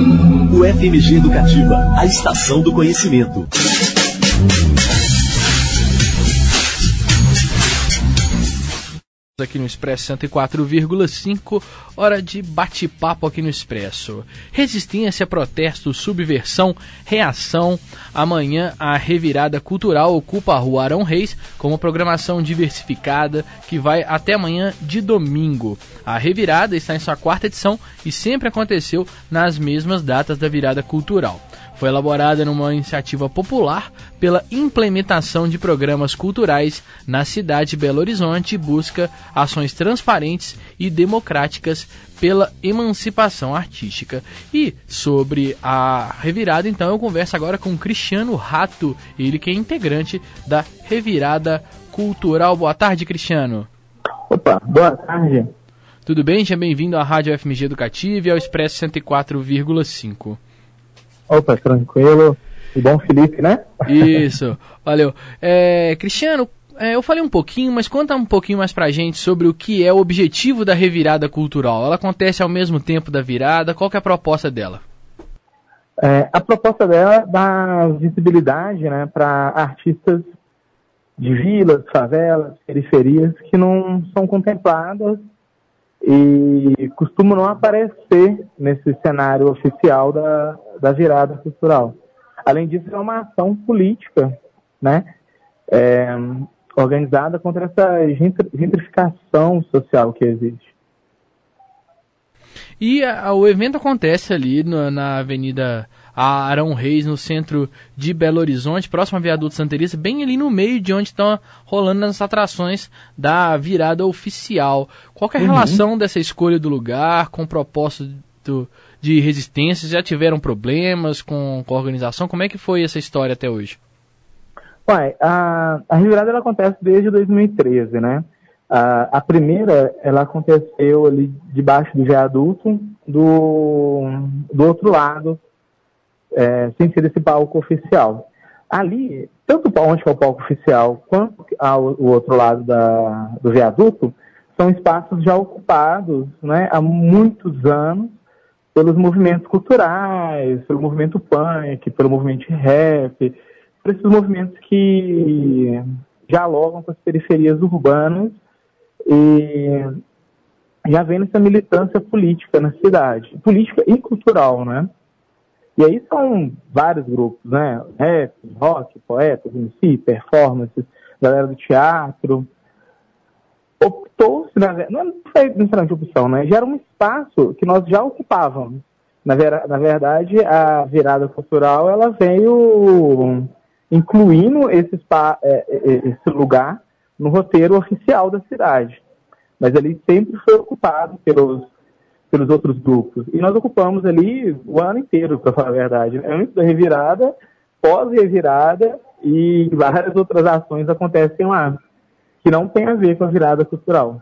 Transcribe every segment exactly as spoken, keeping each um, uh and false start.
O F M G Educativa, a estação do conhecimento. Aqui no Expresso cento e quatro vírgula cinco, hora de bate-papo aqui no Expresso. Resistência, protesto, subversão, reação. Amanhã a Revirada Cultural ocupa a Rua Arão Reis com uma programação diversificada que vai até amanhã de domingo. A Revirada está em sua quarta edição e sempre aconteceu nas mesmas datas da Virada Cultural. Foi elaborada numa iniciativa popular pela implementação de programas culturais na cidade de Belo Horizonte e busca ações transparentes e democráticas pela emancipação artística. E sobre a Revirada, então, eu converso agora com Cristiano Rato, ele que é integrante da Revirada Cultural. Boa tarde, Cristiano. Opa, boa tarde. Tudo bem? Seja bem-vindo à Rádio F M G Educativa e ao Expresso cento e quatro vírgula cinco. Opa, tranquilo. E bom, Felipe, né? Isso, valeu. É, Cristiano, é, eu falei um pouquinho, mas conta um pouquinho mais pra gente sobre o que é o objetivo da Revirada Cultural. Ela acontece ao mesmo tempo da virada, qual que é a proposta dela? É, a proposta dela é dar visibilidade, né, para artistas de vilas, favelas, periferias, que não são contempladas e costumam não aparecer nesse cenário oficial da, da virada cultural. Além disso, é uma ação política, né, é, organizada contra essa gentrificação social que existe. E a, o evento acontece ali no, na Avenida Arão Reis, no centro de Belo Horizonte, próximo ao Viaduto Santa Elisa, bem ali no meio de onde estão rolando as atrações da virada oficial. Qual que é a uhum. relação dessa escolha do lugar com o propósito de resistência? Já tiveram problemas com, com a organização? Como é que foi essa história até hoje? Ué, a, a revirada ela acontece desde dois mil e treze, né? A, a primeira, ela aconteceu ali debaixo do viaduto, do, do outro lado, é, sem ser esse palco oficial. Ali, tanto onde é o palco oficial, quanto ao, o outro lado da, do viaduto, são espaços já ocupados, né, há muitos anos pelos movimentos culturais, pelo movimento punk, pelo movimento rap, por esses movimentos que dialogam com as periferias urbanas e já vem nessa militância política na cidade, política e cultural, né? E aí são vários grupos, né? Rap, rock, poetas, M C, performances, galera do teatro. Optou-se, não foi necessariamente opção, né? Já era um espaço que nós já ocupávamos. Na, ver, na verdade, a virada cultural, ela veio incluindo esse, spa, esse lugar no roteiro oficial da cidade. Mas ele sempre foi ocupado pelos, pelos outros grupos. E nós ocupamos ali o ano inteiro, para falar a verdade. Antes da revirada, pós-revirada e várias outras ações acontecem lá, que não tem a ver com a virada cultural.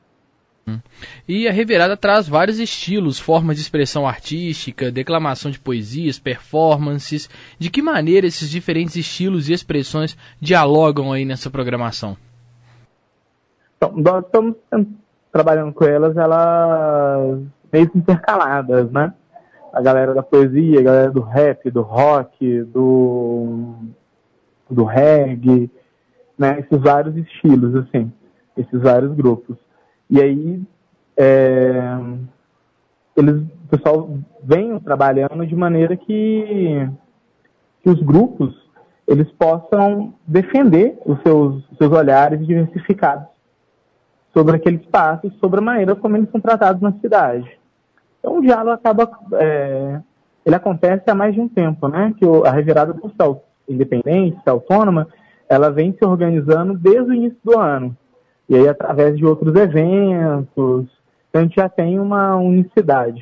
E a Revirada traz vários estilos, formas de expressão artística, declamação de poesias, performances. De que maneira esses diferentes estilos e expressões dialogam aí nessa programação? Então, nós estamos trabalhando com elas, elas meio intercaladas, né? A galera da poesia, a galera do rap, do rock, do, do reggae, né? Esses vários estilos, assim, esses vários grupos. E aí, é, eles, o pessoal vem trabalhando de maneira que, que os grupos eles possam defender os seus, seus olhares diversificados sobre aquele espaço, sobre a maneira como eles são tratados na cidade. Então, o diálogo acaba, é, ele acontece há mais de um tempo, né? Que a Revirada Cultural Independente, autônoma, ela vem se organizando desde o início do ano. E aí, através de outros eventos, a gente já tem uma unicidade.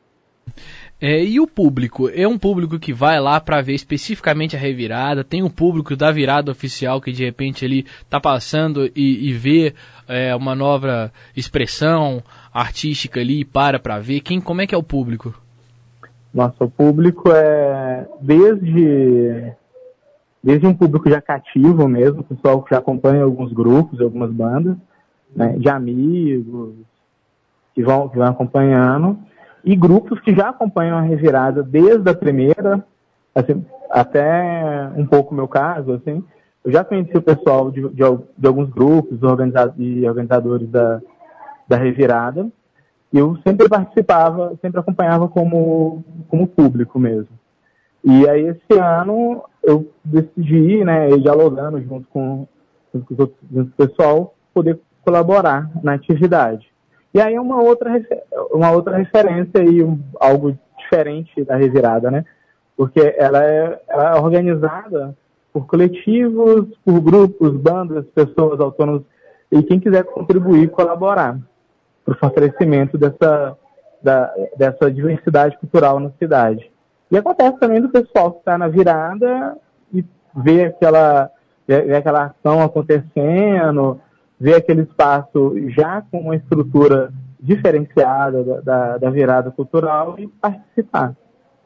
É, e o público? É um público que vai lá para ver especificamente a Revirada? Tem um público da virada oficial que de repente ele está passando e, e vê é, uma nova expressão artística ali e para para ver? Quem, como é que é o público? Nossa, o público é desde... Desde um público já cativo mesmo, o pessoal que já acompanha alguns grupos, algumas bandas, né, de amigos, que vão, que vão acompanhando, e grupos que já acompanham a Revirada desde a primeira, assim, até um pouco o meu caso, assim, eu já conheci o pessoal de, de, de alguns grupos organiza- e organizadores da, da Revirada, e eu sempre participava, sempre acompanhava como, como público mesmo. E aí esse ano eu decidi, né, dialogando junto com, com os outros junto com o pessoal, poder colaborar na atividade. E aí é uma outra, uma outra referência e um, algo diferente da Revirada, né? Porque ela é, ela é organizada por coletivos, por grupos, bandas, pessoas autônomas, e quem quiser contribuir, colaborar para o fortalecimento dessa, da, dessa diversidade cultural na cidade. E acontece também do pessoal que está na virada e vê aquela, vê aquela ação acontecendo, ver aquele espaço já com uma estrutura diferenciada da, da, da virada cultural e participar.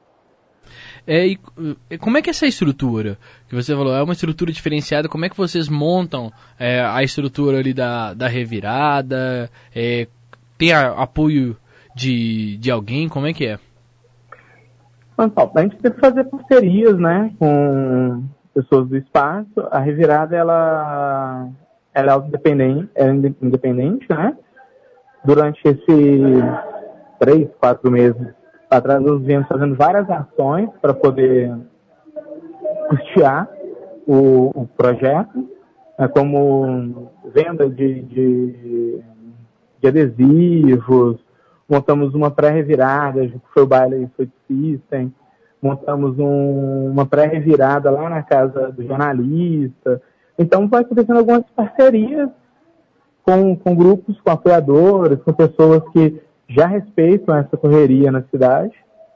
É, e, como é que é essa estrutura que você falou? É uma estrutura diferenciada? Como é que vocês montam é, a estrutura ali da, da revirada? É, tem a, apoio de, de alguém? Como é que é? Então, a gente tem que fazer parcerias, né, com pessoas do espaço. A revirada, ela... ela é independente, ela é independente, né? Durante esses três, quatro meses atrás, nós viemos fazendo várias ações para poder custear o, o projeto, né? Como venda de, de, de adesivos, montamos uma pré-revirada, que foi o baile Food System, montamos um, uma pré-revirada lá na casa do jornalista. Então, vai acontecendo algumas parcerias com, com grupos, com apoiadores, com pessoas que já respeitam essa correria na cidade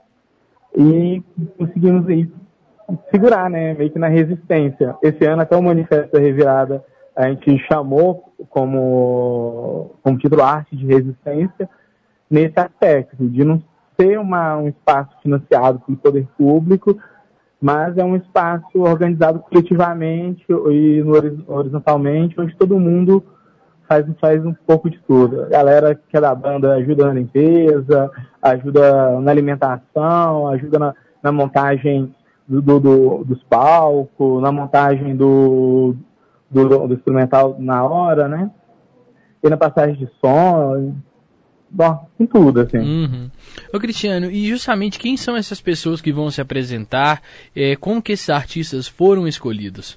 e conseguimos aí segurar, né, meio que na resistência. Esse ano, até o Manifesto da Revirada, a gente chamou como, como título Arte de Resistência nesse aspecto, de não ser uma, um espaço financiado pelo poder público, mas é um espaço organizado coletivamente e horizontalmente, onde todo mundo faz, faz um pouco de tudo. A galera que é da banda ajuda na limpeza, ajuda na alimentação, ajuda na, na montagem do, do, do, dos palcos, na montagem do, do, do instrumental na hora, né? E na passagem de som... Bom, em tudo, assim. Uhum. Ô, Cristiano, e justamente quem são essas pessoas que vão se apresentar? É, como que esses artistas foram escolhidos?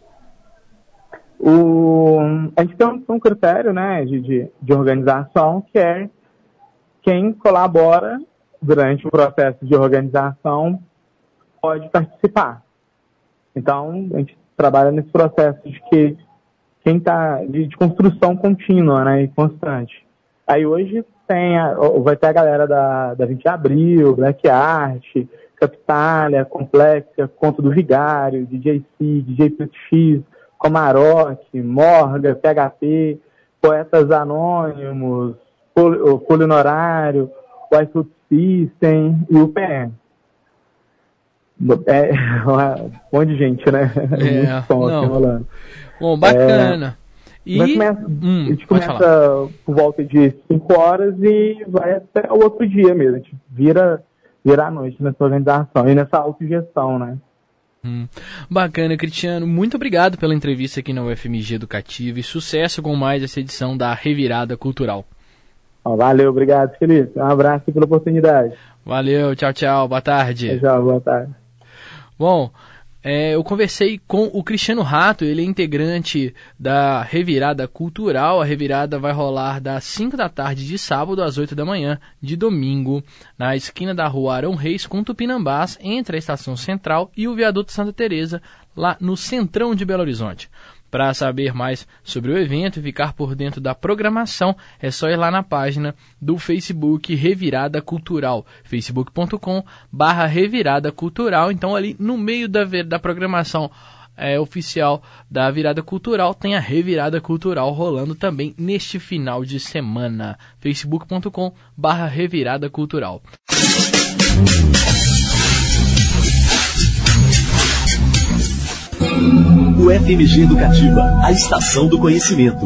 O, a gente tem um, um critério, né, de, de, de organização, que é quem colabora durante o processo de organização pode participar. Então, a gente trabalha nesse processo de que quem está de, de construção contínua, né, e constante. Aí hoje tem a, vai ter a galera da, da vinte de abril, Black Art, Capitalia, Complexa, Conto do Vigário, D J C, D J P X, Comaroque, Morga, P H P, Poetas Anônimos, o Folha Honorário, o iFood System e o P M. É um monte de gente, né? É, muito som aqui rolando. Bom, bacana. É, e começa, hum, a gente começa por volta de cinco horas e vai até o outro dia mesmo. A gente vira, vira à noite nessa organização e nessa autogestão, né? Hum, bacana, Cristiano. Muito obrigado pela entrevista aqui na U F M G Educativa e sucesso com mais essa edição da Revirada Cultural. Valeu, obrigado, Felipe. Um abraço pela oportunidade. Valeu, tchau, tchau. Boa tarde. Tchau, boa tarde. Bom, é, eu conversei com o Cristiano Rato, ele é integrante da Revirada Cultural. A Revirada vai rolar das cinco da tarde de sábado às oito da manhã de domingo, na esquina da rua Arão Reis com Tupinambás, entre a Estação Central e o Viaduto Santa Teresa, lá no centrão de Belo Horizonte. Para saber mais sobre o evento e ficar por dentro da programação, é só ir lá na página do Facebook Revirada Cultural, facebook ponto com barra Revirada Cultural. Então, ali no meio da, da programação é, oficial da Virada Cultural, tem a Revirada Cultural rolando também neste final de semana. facebook ponto com barra Revirada Cultural. U F M G Educativa, a estação do conhecimento.